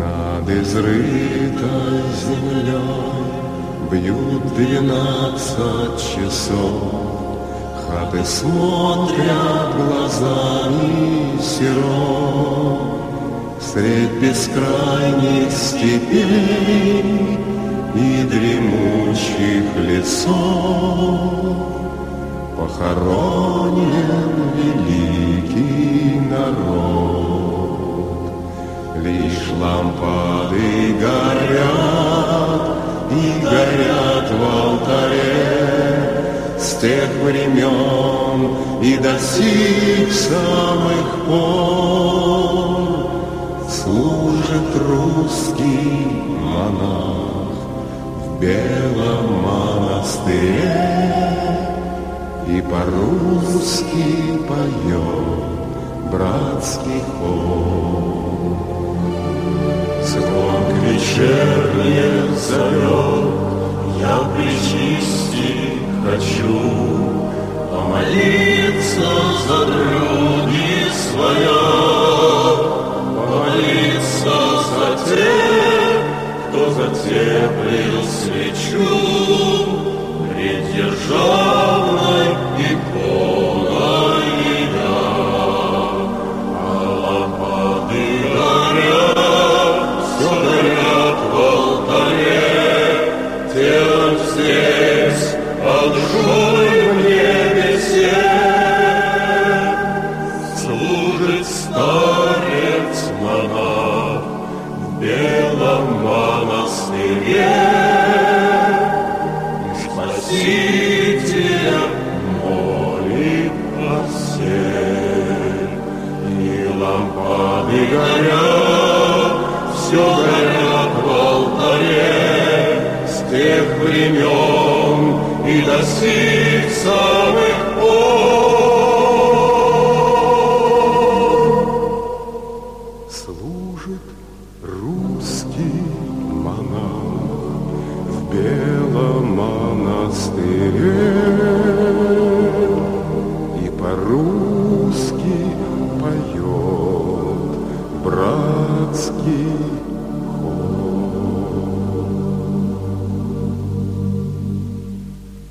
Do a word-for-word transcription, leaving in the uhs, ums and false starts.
Над изрытой землей бьют двенадцать часов, хаты смотрят глазами сирот. Средь бескрайних степей и дремучих лесов похоронен великий народ. Лишь лампады горят и горят в алтаре с тех времен и до сих самых пор. Служит русский монах в белом монастыре и по-русски поет братский хор. Звон вечерний зовет, я причистить хочу, помолиться за други своя, помолиться за тех, кто затеплил свечу пред державной иконой я. А лампады горят, все горят в алтаре, телом здесь, а душой в небесе служит старец монах в белом монастыре. Спасителя молит посель, и лампады горят, все горят в алтаре с тех времен и до сих самых пор. Служит русский монах в белом монастыре и по-русски поет братский